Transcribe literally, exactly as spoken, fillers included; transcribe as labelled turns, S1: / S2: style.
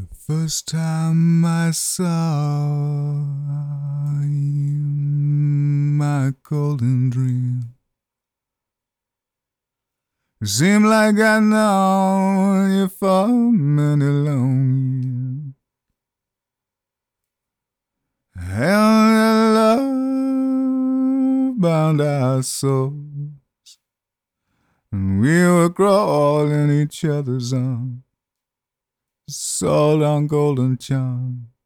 S1: First time I saw you, my golden dream, it seemed like I'd known you for many long years. And love bound our souls, and we were crawling in each other's arms, sold on golden charms.